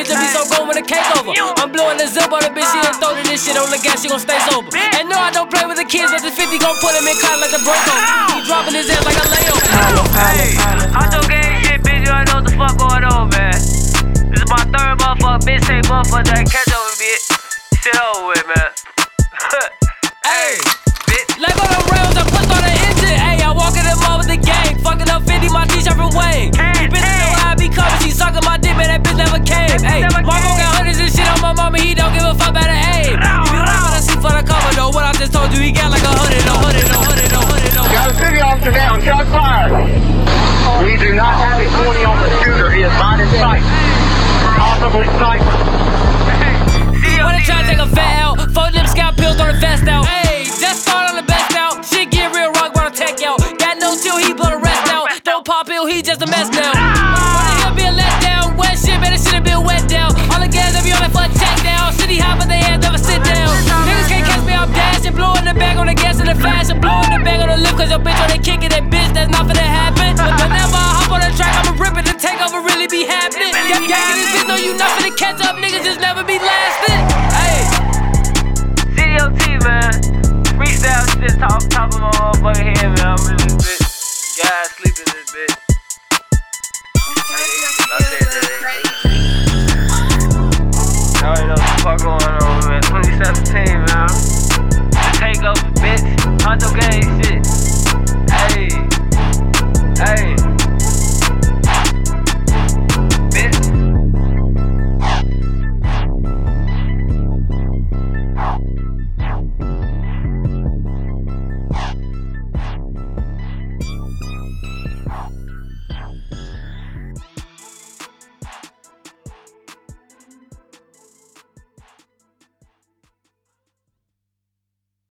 bitch will be so cold when the cake over. I'm blowing the zip on the bitch, she done throw this shit on the gas, she gon' stay sober. And no, I don't play with the kids, but the 50 gon' put him in class like the break over. He dropping his ass like a layover. Hey, I don't get shit, bitch, you already know what the fuck going on, man. This is my third motherfucker, bitch, say motherfucker that catch over, bitch. Shit over with, man. Hey, bitch. Like on the rails, I put on the engine. Ayy, I walk in the mall with the gang. Fucking up 50, my t-shirt from Wayne. These bitches know how I be coming. She sucking my dick, man, that bitch never came. Ayy, Marco got hundreds and shit on my mama. He don't give a fuck about the aim. You be lying, I see for the cover, though. What I just told you, he got like 100, Got a city officer down, shot fired. We do not have a 20 on the shooter. He is not in sight. Possibly sniper. When they try to take a fat out, 4 them scalp pills on the vest out. Ayy, just start on the best out. Shit get real rock when I tech out. Got no chill, he blow the rest out. Don't pop pill, he just a mess now. Wanna hear being let down. Wet shit, man, this shit have been wet down. All the gas, they be on that fuck check down. City hop, but they ass never sit down. Niggas can't catch me, I'm dashing. Blowing the bag on the gas in the fashion. Blowing the bag on the lip, cause your bitch on the kick it, that bitch, that's not finna happen. But whenever I hop on the track, I'ma rip it. The takeover really be happening. Gang, this bitch know you not finna catch up, niggas just never be lasting. CDOT, man. Freestyle shit, top of my motherfucking head, man. I'm in this bitch. Guys sleep in this bitch. I said that. Y'all already know what the fuck going on.